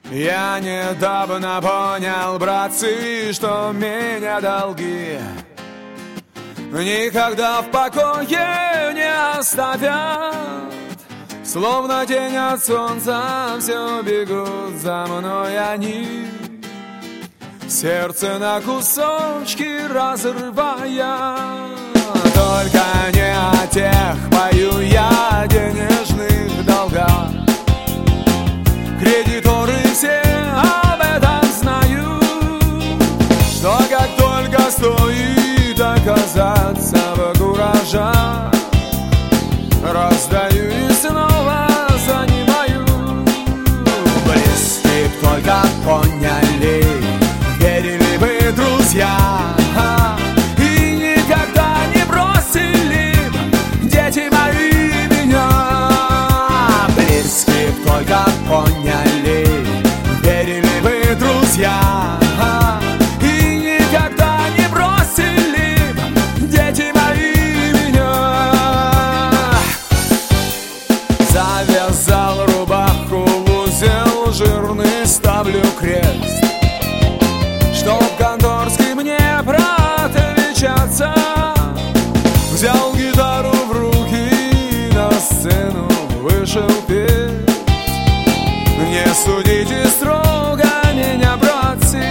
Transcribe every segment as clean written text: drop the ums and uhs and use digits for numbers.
Я недавно понял, братцы, что меня долги никогда в покое не оставят. Словно тень от солнца все бегут за мной они, сердце на кусочки разрывая. Только не о тех пою я денежных долгах. Кредиторы все об этом знают, что как только стоит оказаться в куражах, раздаю и снова занимаю. Близкие только поняли, верили бы друзья, и никогда не бросили дети мои меня. Близкие только поняли, верили бы друзья, и никогда не бросили дети мои меня. Завязал рубаху в узел жирный, ставлю крест, чтоб конторский мне проотвечаться. Взял гитару в руки и на сцену вышел петь. Не судите строго меня, братцы,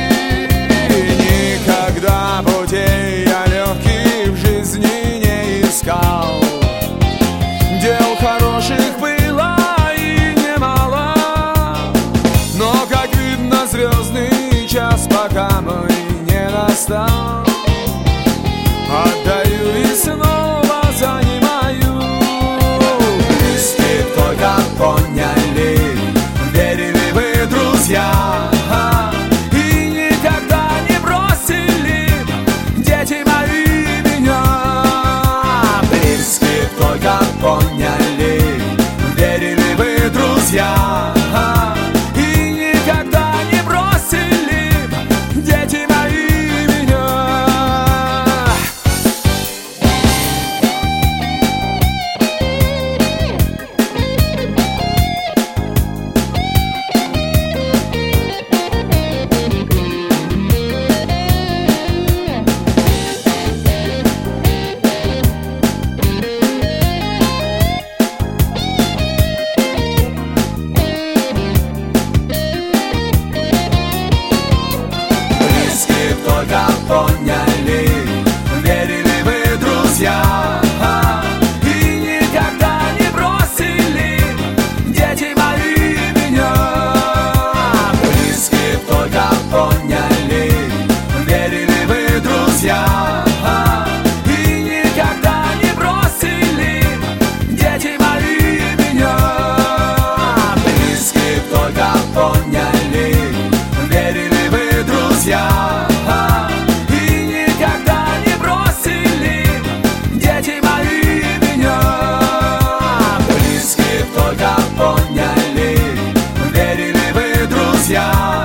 никогда путей я легких в жизни не искал. Дел хороших было и немало, но, как видно, звездный час пока мой не настал. Отдаю и снова занимаю. Близкие только поняли, верили вы друзья, и никогда не бросили дети мои меня. Близкие только поняли, верили вы друзья, и никогда не бросили дети мои меня. Только поняли, верили вы друзья, и никогда не бросили дети мои меня. Близкие только поняли, верили вы друзья, и никогда не бросили дети мои меня. Близкие только поняли, верили вы друзья, поняли, верили вы друзья.